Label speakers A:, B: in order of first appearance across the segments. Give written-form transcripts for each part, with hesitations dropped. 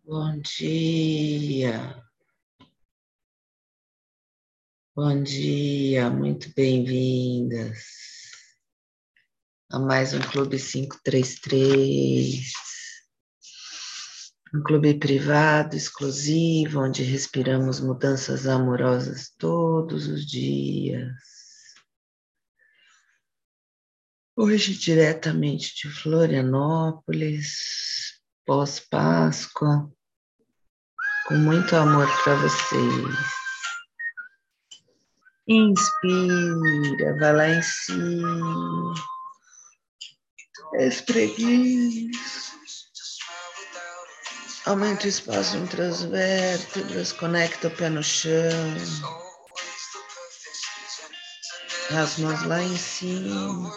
A: Bom dia, muito bem-vindas a mais um Clube 533, um clube privado, exclusivo, onde respiramos mudanças amorosas todos os dias. Hoje, diretamente de Florianópolis, pós-Páscoa, com muito amor para vocês. Inspira, vai lá em cima. Espreguiça. Aumenta o espaço entre as vértebras, conecta o pé no chão. As mãos lá em cima.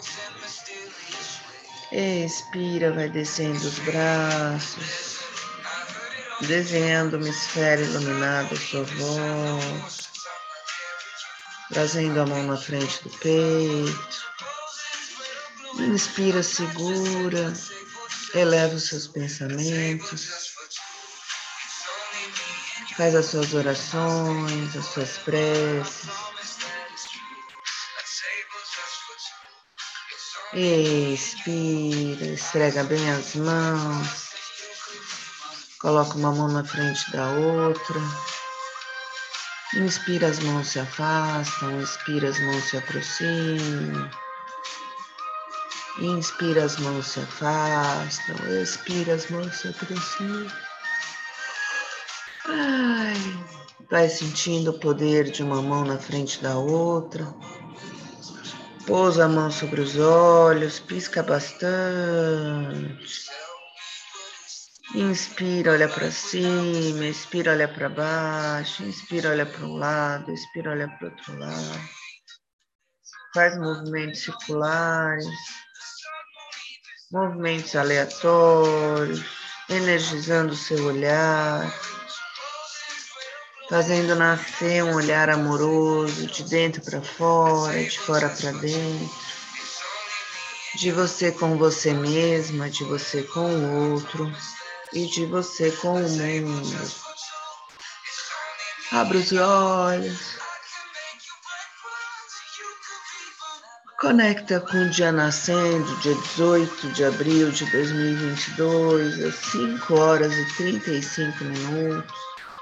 A: Expira, vai descendo os braços, desenhando uma esfera iluminada à sua volta, trazendo a mão na frente do peito. Inspira, segura, eleva os seus pensamentos, faz as suas orações, as suas preces. Expira, esfrega bem as mãos, coloca uma mão na frente da outra. Inspira, as mãos se afastam, expira, as mãos se aproximam. Inspira, as mãos se afastam, expira, as mãos se aproximam. Vai sentindo o poder de uma mão na frente da outra. Pousa a mão sobre os olhos, pisca bastante. Inspira, olha para cima, expira, olha para baixo, inspira, olha para um lado, expira, olha para o outro lado. Faz movimentos circulares, movimentos aleatórios, energizando o seu olhar, fazendo nascer um olhar amoroso de dentro para fora, de fora para dentro. De você com você mesma, de você com o outro e de você com o mundo. Abra os olhos. Conecta com o dia nascendo, dia 18 de abril de 2022, às 5 horas e 35 minutos.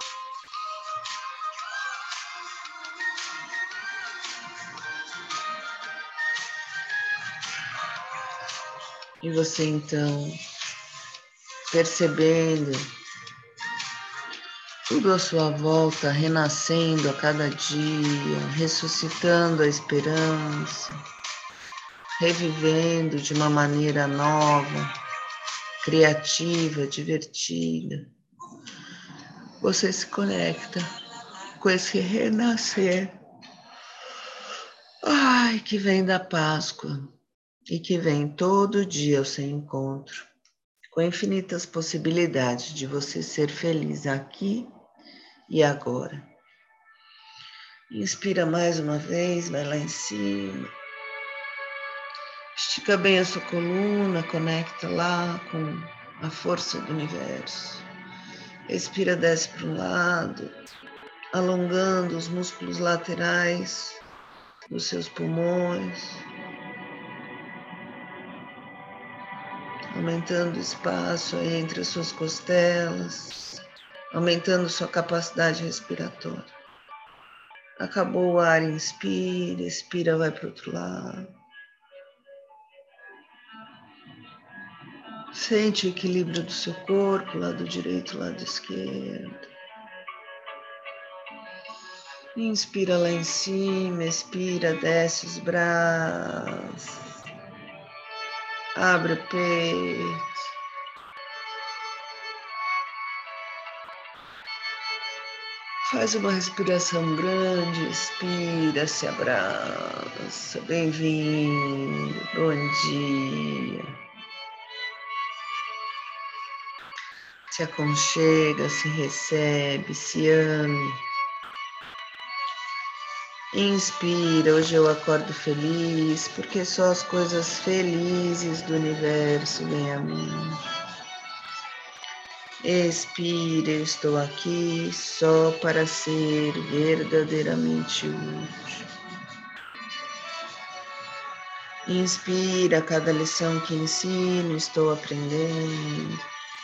A: E você então, percebendo tudo à sua volta, renascendo a cada dia, ressuscitando a esperança, revivendo de uma maneira nova, criativa, divertida. Você se conecta com esse renascer, que vem da Páscoa e que vem todo dia ao seu encontro, com infinitas possibilidades de você ser feliz aqui e agora. Inspira mais uma vez, vai lá em cima. Estica bem a sua coluna, conecta lá com a força do universo. Expira, desce para um lado, alongando os músculos laterais dos seus pulmões, aumentando o espaço aí entre as suas costelas, aumentando sua capacidade respiratória. Acabou o ar, inspira, expira, vai para o outro lado. Sente o equilíbrio do seu corpo, lado direito, lado esquerdo. Inspira lá em cima, expira, desce os braços. Abre o peito. Faz uma respiração grande, expira, se abraça. Bem-vindo, bom dia. Se aconchega, se recebe, se ame. Inspira, hoje eu acordo feliz, porque só as coisas felizes do universo vêm a mim. Expira, eu estou aqui só para ser verdadeiramente útil. Inspira, cada lição que ensino, estou aprendendo.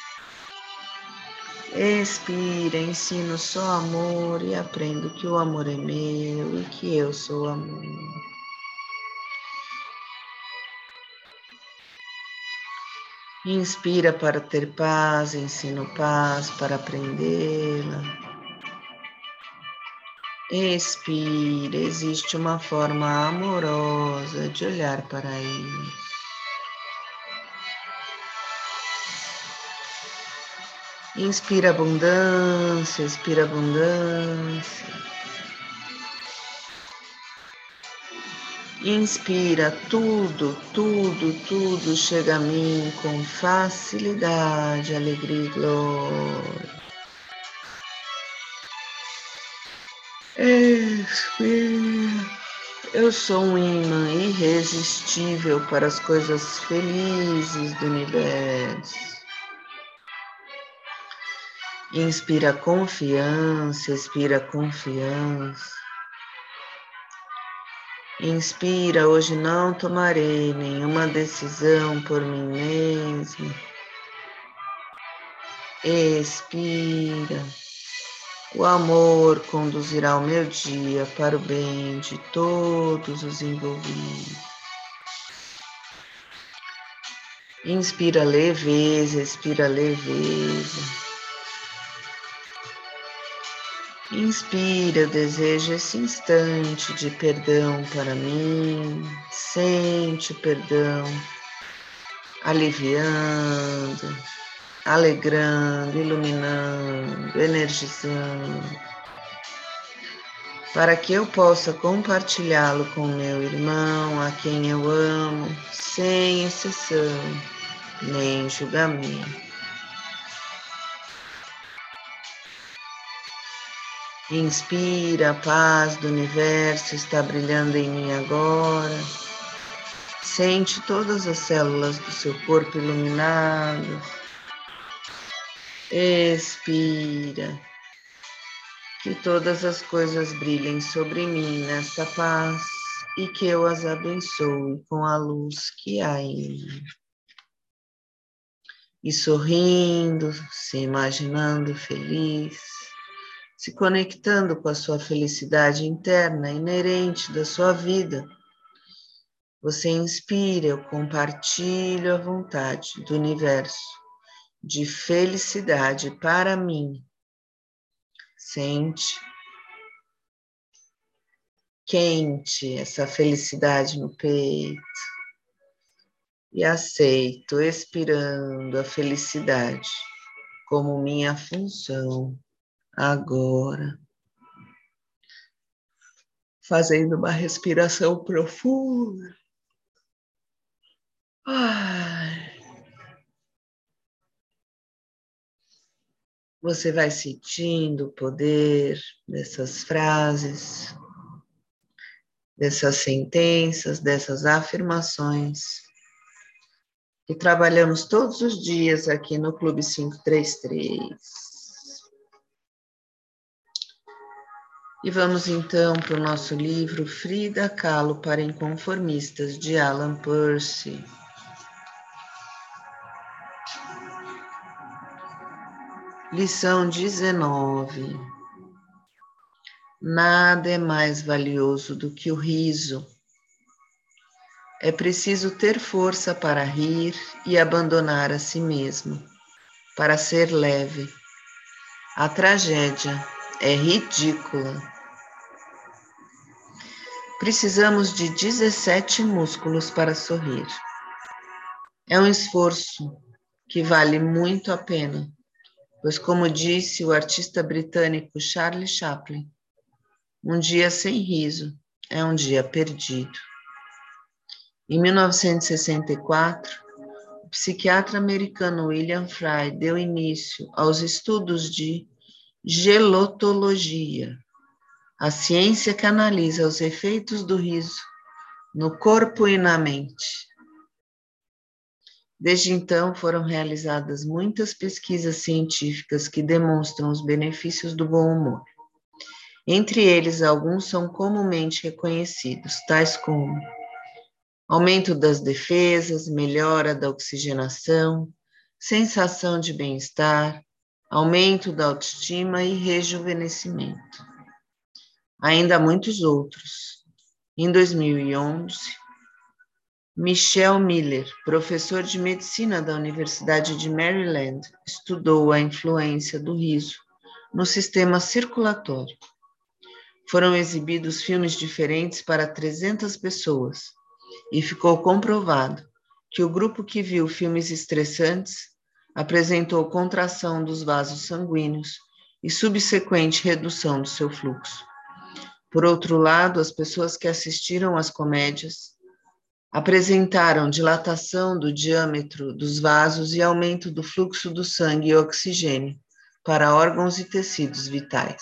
A: Expira, ensino só amor e aprendo que o amor é meu e que eu sou amor. Inspira para ter paz, ensino paz para aprendê-la. Expira, existe uma forma amorosa de olhar para isso. Inspira abundância, expira abundância. Inspira tudo, tudo, tudo chega a mim com facilidade, alegria e glória. Expira. Eu sou um imã irresistível para as coisas felizes do universo. Inspira confiança, expira confiança. Inspira, hoje não tomarei nenhuma decisão por mim mesmo. Expira. O amor conduzirá o meu dia para o bem de todos os envolvidos. Inspira leveza, expira leveza. Inspira, eu desejo esse instante de perdão para mim. Sente o perdão, aliviando, alegrando, iluminando, energizando, para que eu possa compartilhá-lo com meu irmão, a quem eu amo, sem exceção, nem julgamento. Inspira, a paz do universo está brilhando em mim agora. Sente todas as células do seu corpo iluminadas. Expira. Que todas as coisas brilhem sobre mim nesta paz e que eu as abençoe com a luz que há em mim. E sorrindo, se imaginando feliz, se conectando com a sua felicidade interna inerente da sua vida, você inspira, eu compartilho a vontade do universo de felicidade para mim. Sente quente essa felicidade no peito e aceito, expirando a felicidade como minha função agora. Fazendo uma respiração profunda. Você vai sentindo o poder dessas frases, dessas sentenças, dessas afirmações que trabalhamos todos os dias aqui no Clube 533. E vamos então para o nosso livro Frida Kahlo para Inconformistas, de Alan Percy. Lição 19. Nada é mais valioso do que o riso. É preciso ter força para rir e abandonar a si mesmo, para ser leve. A tragédia é ridícula. Precisamos de 17 músculos para sorrir. É um esforço que vale muito a pena, pois, como disse o artista britânico Charlie Chaplin, um dia sem riso é um dia perdido. Em 1964, o psiquiatra americano William Frey deu início aos estudos de gelotologia, a ciência que analisa os efeitos do riso no corpo e na mente. Desde então, foram realizadas muitas pesquisas científicas que demonstram os benefícios do bom humor. Entre eles, alguns são comumente reconhecidos, tais como aumento das defesas, melhora da oxigenação, sensação de bem-estar, aumento da autoestima e rejuvenescimento. Ainda há muitos outros. Em 2011, Michel Miller, professor de medicina da Universidade de Maryland, estudou a influência do riso no sistema circulatório. Foram exibidos filmes diferentes para 300 pessoas e ficou comprovado que o grupo que viu filmes estressantes apresentou contração dos vasos sanguíneos e subsequente redução do seu fluxo. Por outro lado, as pessoas que assistiram às comédias apresentaram dilatação do diâmetro dos vasos e aumento do fluxo do sangue e oxigênio para órgãos e tecidos vitais.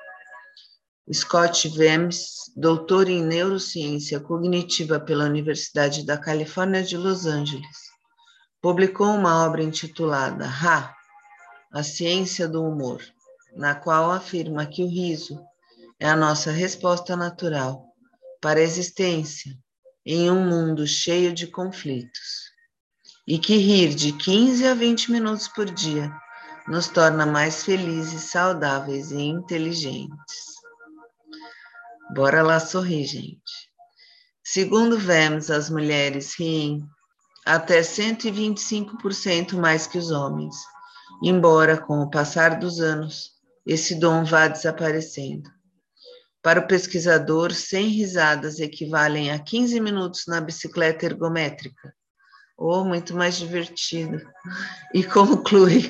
A: Scott Wems, doutor em neurociência cognitiva pela Universidade da Califórnia de Los Angeles, publicou uma obra intitulada A Ciência do Humor, na qual afirma que o riso é a nossa resposta natural para a existência em um mundo cheio de conflitos, e que rir de 15 a 20 minutos por dia nos torna mais felizes, saudáveis e inteligentes. Bora lá sorrir, gente. Segundo Wems, as mulheres riem até 125% mais que os homens, embora com o passar dos anos esse dom vá desaparecendo. Para o pesquisador, 100 risadas equivalem a 15 minutos na bicicleta ergométrica, ou muito mais divertido. E conclui: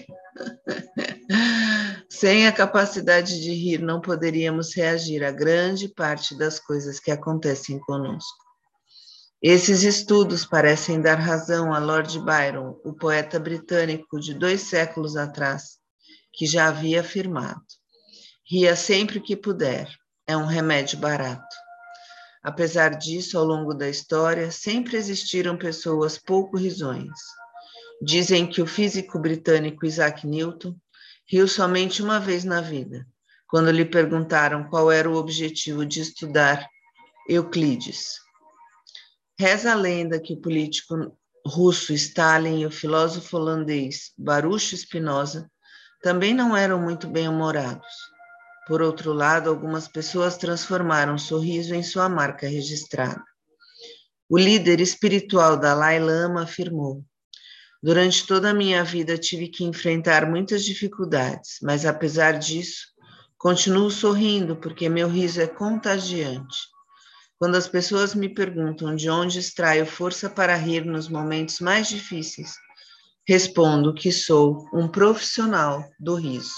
A: sem a capacidade de rir, não poderíamos reagir a grande parte das coisas que acontecem conosco. Esses estudos parecem dar razão a Lord Byron, o poeta britânico de 2 séculos atrás, que já havia afirmado: ria sempre que puder, é um remédio barato. Apesar disso, ao longo da história, sempre existiram pessoas pouco risonhas. Dizem que o físico britânico Isaac Newton riu somente uma vez na vida, quando lhe perguntaram qual era o objetivo de estudar Euclides. Reza a lenda que o político russo Stalin e o filósofo holandês Baruch Spinoza também não eram muito bem-humorados. Por outro lado, algumas pessoas transformaram o sorriso em sua marca registrada. O líder espiritual Dalai Lama afirmou: durante toda a minha vida tive que enfrentar muitas dificuldades, mas apesar disso, continuo sorrindo porque meu riso é contagiante. Quando as pessoas me perguntam de onde extraio força para rir nos momentos mais difíceis, respondo que sou um profissional do riso.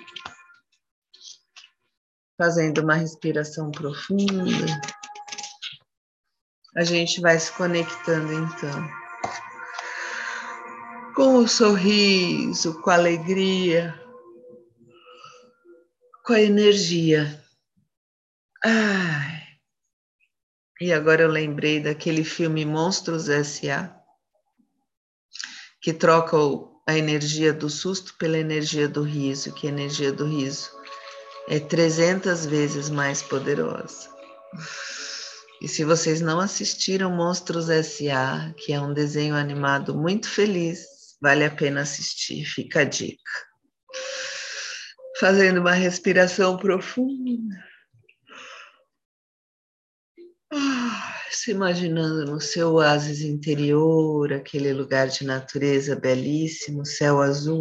A: Fazendo uma respiração profunda, a gente vai se conectando então com o sorriso, com a alegria, com a energia. Ai. E agora eu lembrei daquele filme Monstros S.A., que troca a energia do susto pela energia do riso, que a energia do riso é 300 vezes mais poderosa. E se vocês não assistiram Monstros S.A., que é um desenho animado muito feliz, vale a pena assistir, fica a dica. Fazendo uma respiração profunda. Se imaginando no seu oásis interior, aquele lugar de natureza belíssimo, céu azul,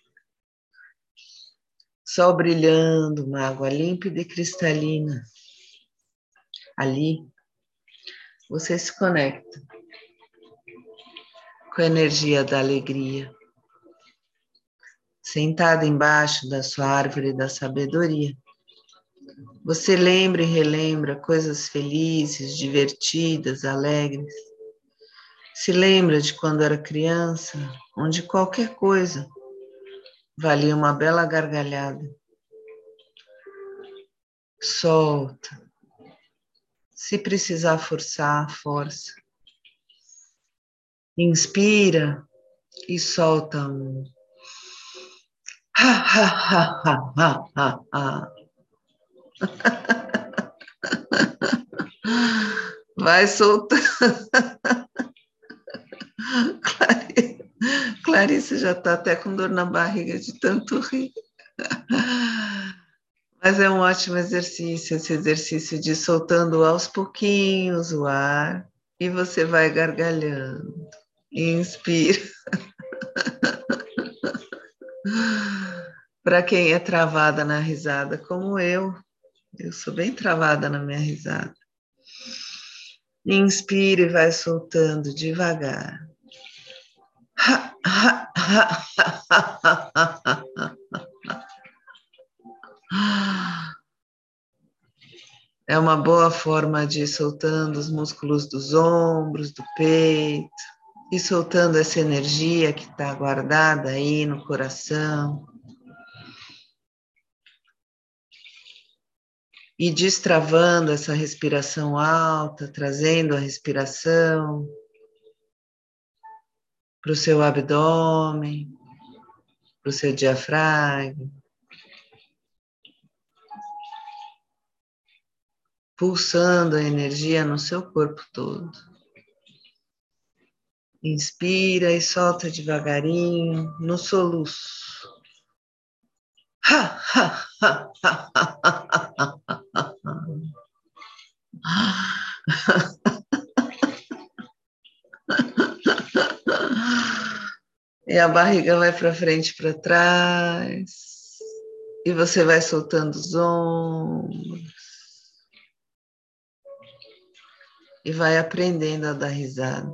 A: sol brilhando, uma água límpida e cristalina. Ali, você se conecta com a energia da alegria, sentado embaixo da sua árvore da sabedoria. Você lembra e relembra coisas felizes, divertidas, alegres. Se lembra de quando era criança, onde qualquer coisa valia uma bela gargalhada. Solta. Se precisar forçar, força. Inspira e solta um ha, ha, ha, ha, ha, ha, ha. Vai soltando. Clarice já está até com dor na barriga de tanto rir. Mas é um ótimo exercício, esse exercício de soltando aos pouquinhos o ar e você vai gargalhando. Inspira. Para quem é travada na risada, como eu sou bem travada na minha risada. Inspira e vai soltando devagar. É uma boa forma de ir soltando os músculos dos ombros, do peito, e soltando essa energia que está guardada aí no coração. E destravando essa respiração alta, trazendo a respiração para o seu abdômen, para o seu diafragma, pulsando a energia no seu corpo todo. Inspira e solta devagarinho no soluço. Ha, ha, ha, ha, ha, ha, ha, ha, E a barriga vai para frente e para trás. E você vai soltando os ombros. E vai aprendendo a dar risada.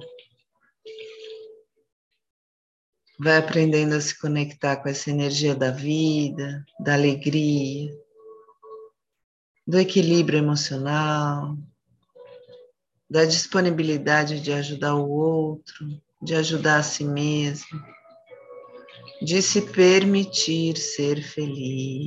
A: Vai aprendendo a se conectar com essa energia da vida, da alegria, do equilíbrio emocional, da disponibilidade de ajudar o outro, de ajudar a si mesmo, de se permitir ser feliz.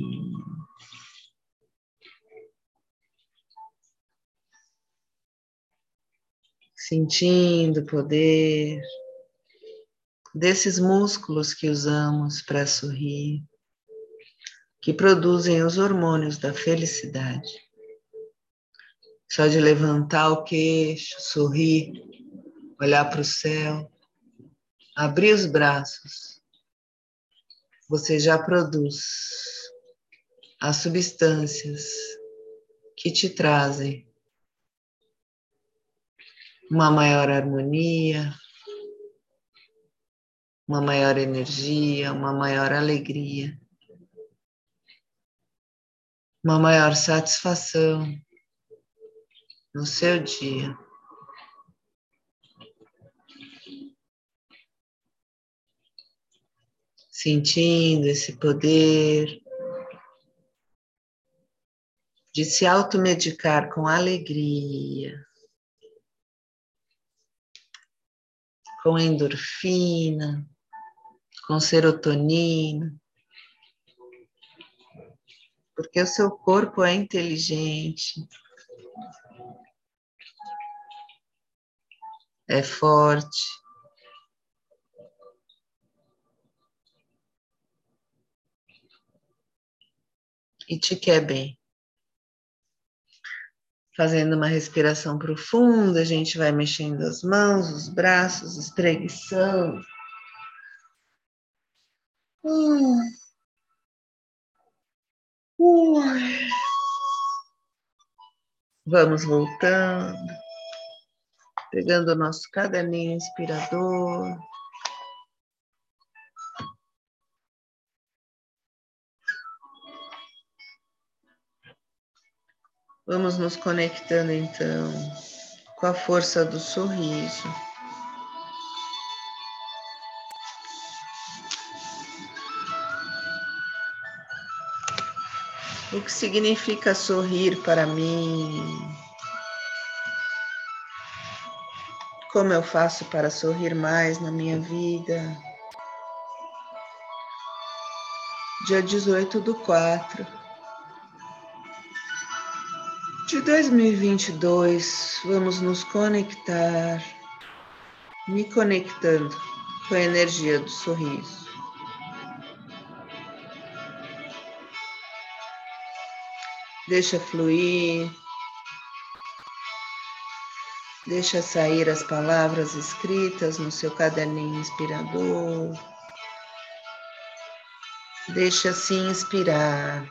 A: Sentindo o poder desses músculos que usamos para sorrir, que produzem os hormônios da felicidade. Só de levantar o queixo, sorrir, olhar para o céu, abrir os braços, você já produz as substâncias que te trazem uma maior harmonia, uma maior energia, uma maior alegria, uma maior satisfação no seu dia. Sentindo esse poder de se automedicar com alegria, com endorfina, com serotonina, porque o seu corpo é inteligente, é forte, e te quer bem. Fazendo uma respiração profunda, a gente vai mexendo as mãos, os braços, espreguiçando. Vamos voltando, pegando o nosso caderninho inspirador. Vamos nos conectando então com a força do sorriso. O que significa sorrir para mim? Como eu faço para sorrir mais na minha vida? Dia 18/4 de 2022, vamos nos conectar, me conectando com a energia do sorriso. Deixa fluir, deixa sair as palavras escritas no seu caderninho inspirador. Deixa se inspirar.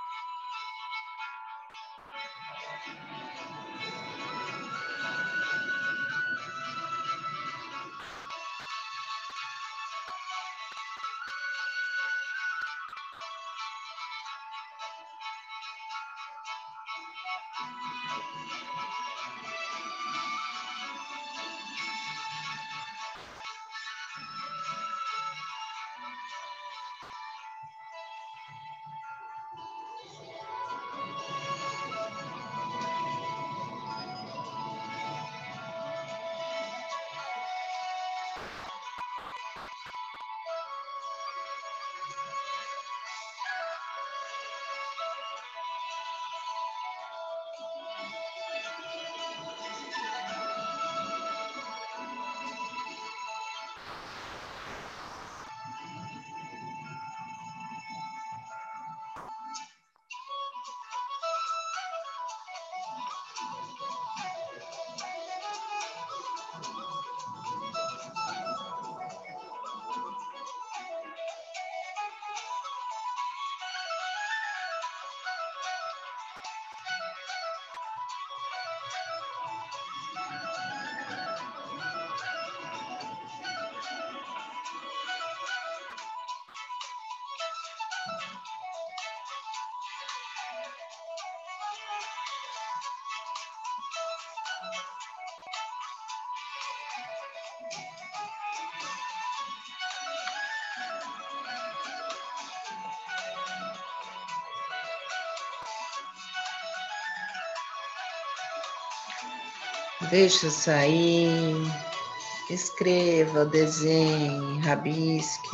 A: Deixa sair, escreva, desenhe, rabisque.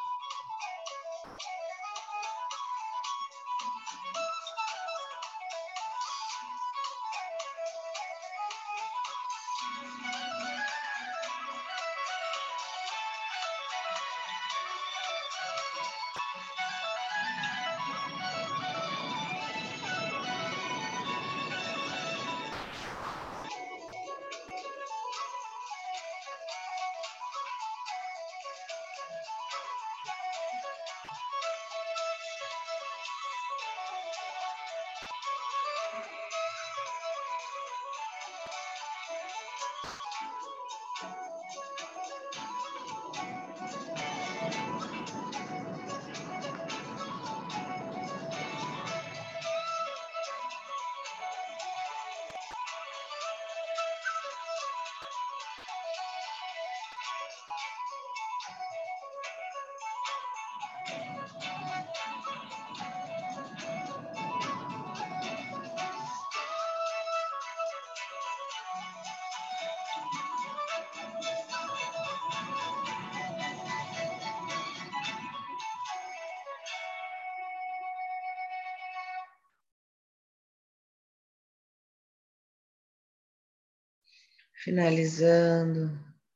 A: Finalizando,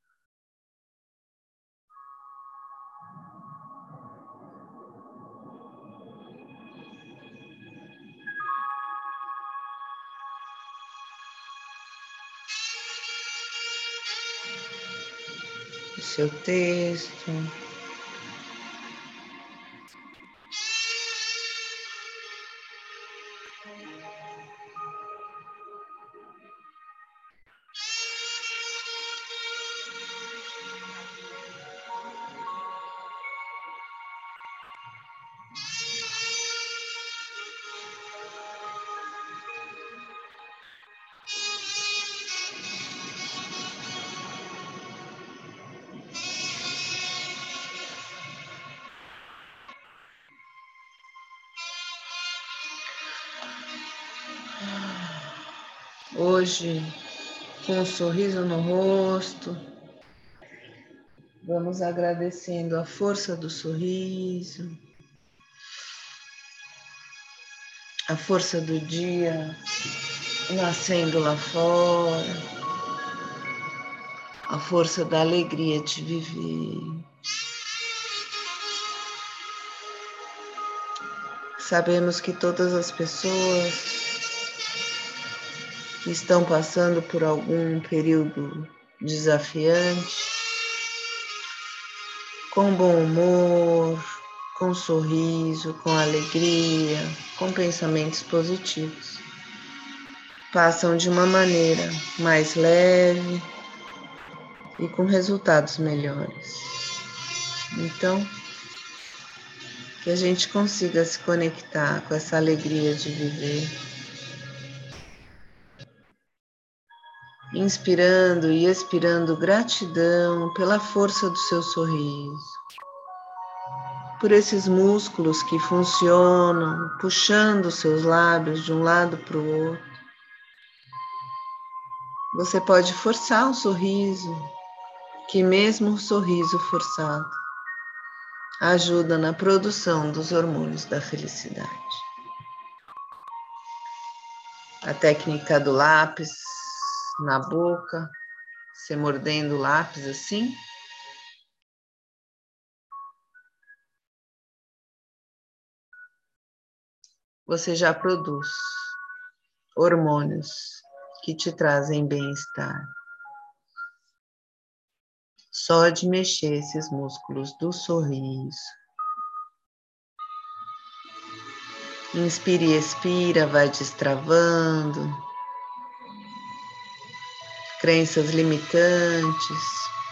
A: o seu texto. Hoje, com um sorriso no rosto, vamos agradecendo a força do sorriso, a força do dia nascendo lá fora, a força da alegria de viver. Sabemos que todas as pessoas que estão passando por algum período desafiante, com bom humor, com sorriso, com alegria, com pensamentos positivos, passam de uma maneira mais leve e com resultados melhores. Então, que a gente consiga se conectar com essa alegria de viver, inspirando e expirando gratidão pela força do seu sorriso, por esses músculos que funcionam, puxando seus lábios de um lado para o outro. Você pode forçar o sorriso, que mesmo o sorriso forçado ajuda na produção dos hormônios da felicidade. A técnica do lápis na boca, você mordendo o lápis assim. Você já produz hormônios que te trazem bem-estar. Só de mexer esses músculos do sorriso. Inspira e expira, vai destravando. Crenças limitantes.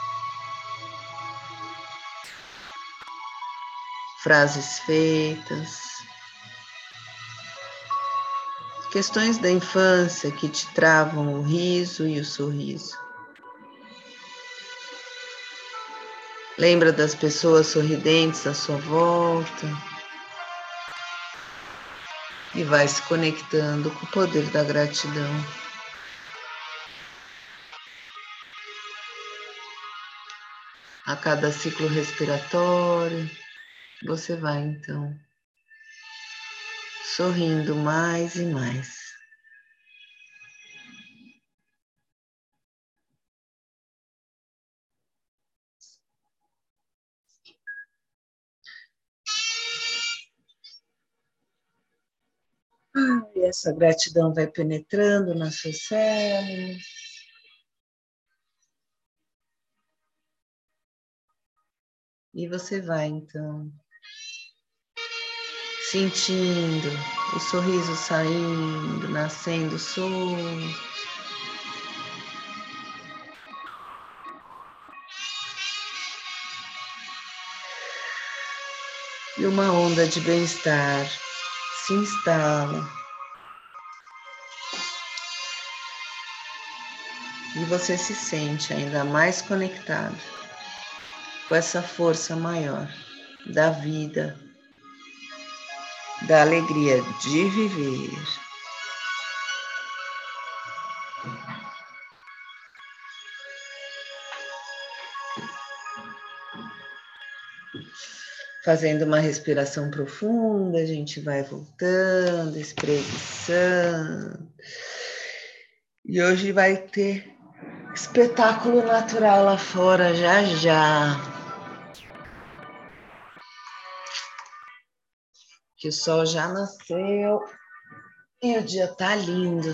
A: Frases feitas. Questões da infância que te travam o riso e o sorriso. Lembra das pessoas sorridentes à sua volta e vai se conectando com o poder da gratidão. A cada ciclo respiratório, você vai então sorrindo mais e mais. E essa gratidão vai penetrando nas suas células. E você vai, então, sentindo o sorriso saindo, nascendo solto. E uma onda de bem-estar se instala. E você se sente ainda mais conectado com essa força maior da vida, da alegria de viver. Fazendo uma respiração profunda, a gente vai voltando, espreguiçando. E hoje vai ter espetáculo natural lá fora, já já. Que o sol já nasceu e o dia tá lindo.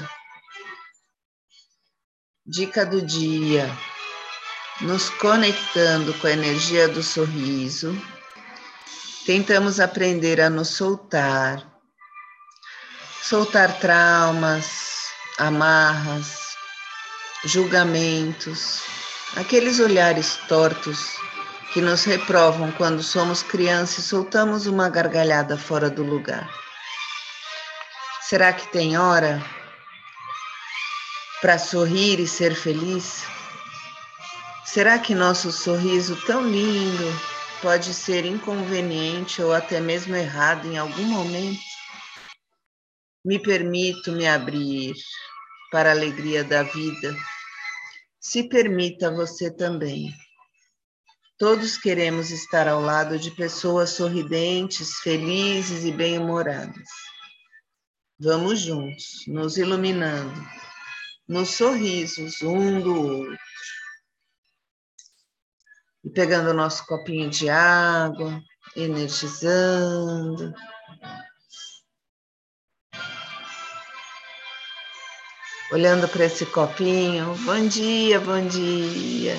A: Dica do dia: nos conectando com a energia do sorriso, tentamos aprender a nos soltar. Soltar traumas, amarras, julgamentos, aqueles olhares tortos que nos reprovam quando somos crianças e soltamos uma gargalhada fora do lugar. Será que tem hora para sorrir e ser feliz? Será que nosso sorriso tão lindo pode ser inconveniente ou até mesmo errado em algum momento? Me permito me abrir para a alegria da vida. Se permita você também. Todos queremos estar ao lado de pessoas sorridentes, felizes e bem-humoradas. Vamos juntos, nos iluminando, nos sorrisos um do outro. E pegando o nosso copinho de água, energizando. Olhando para esse copinho. Bom dia, bom dia.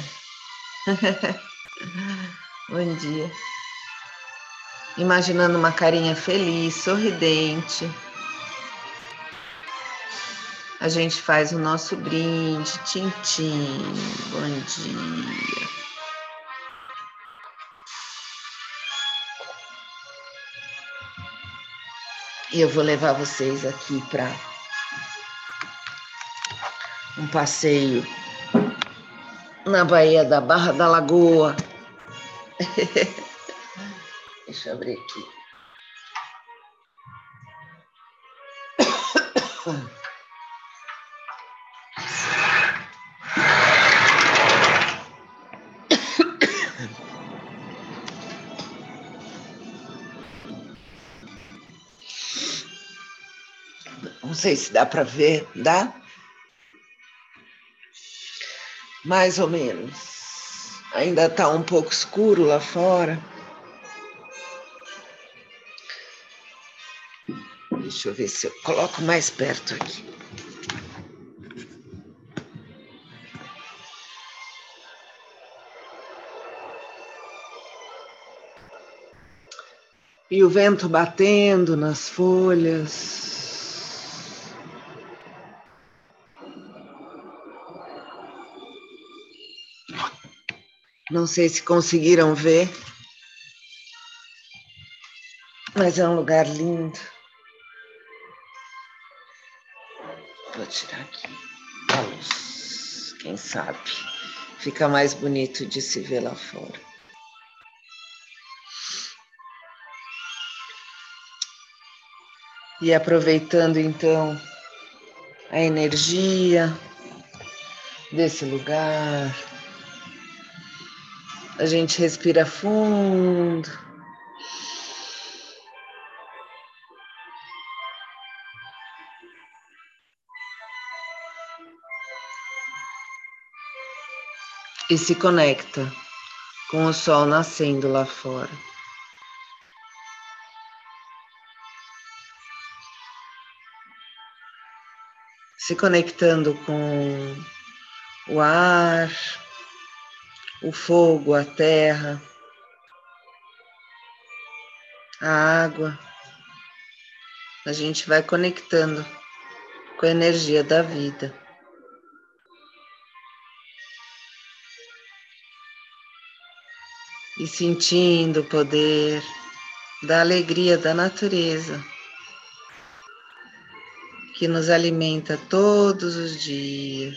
A: Bom dia. Imaginando uma carinha feliz, sorridente. A gente faz o nosso brinde. Tchim, tchim. Bom dia. E eu vou levar vocês aqui para um passeio na Baía da Barra da Lagoa. Deixa eu abrir aqui. Não sei se dá para ver, dá? Mais ou menos. Ainda está um pouco escuro lá fora. Deixa eu ver se eu coloco mais perto aqui. E o vento batendo nas folhas. Não sei se conseguiram ver, mas é um lugar lindo. Vou tirar aqui a luz. Quem sabe fica mais bonito de se ver lá fora. E aproveitando então a energia desse lugar, a gente respira fundo. E se conecta com o sol nascendo lá fora. Se conectando com o ar, o fogo, a terra, a água. A gente vai conectando com a energia da vida. E sentindo o poder da alegria da natureza, que nos alimenta todos os dias.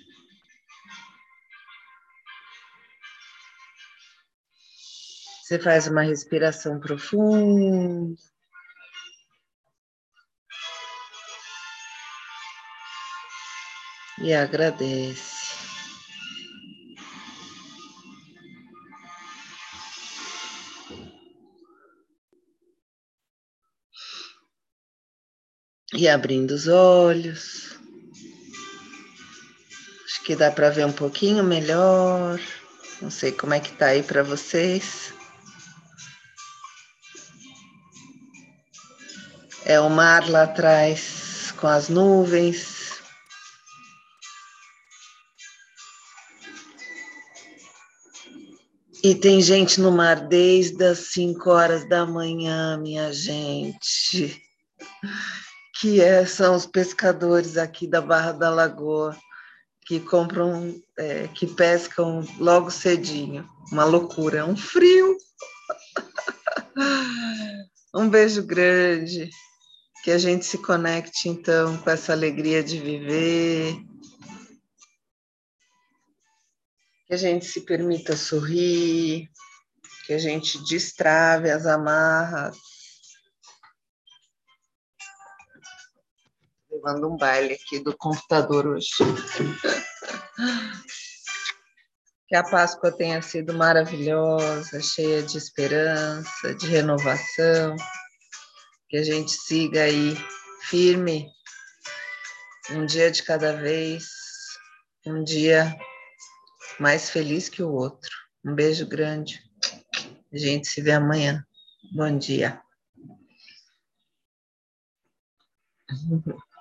A: Você faz uma respiração profunda. E agradece. E abrindo os olhos. Acho que dá para ver um pouquinho melhor. Não sei como é que tá aí para vocês. É o mar lá atrás com as nuvens. E tem gente no mar desde as 5 horas da manhã, minha gente. São os pescadores aqui da Barra da Lagoa, que compram, que pescam logo cedinho. Uma loucura, um frio. Um beijo grande. Que a gente se conecte, então, com essa alegria de viver. Que a gente se permita sorrir. Que a gente destrave as amarras. Levando um baile aqui do computador hoje. Que a Páscoa tenha sido maravilhosa, cheia de esperança, de renovação. Que a gente siga aí firme, um dia de cada vez, um dia mais feliz que o outro. Um beijo grande. A gente se vê amanhã. Bom dia.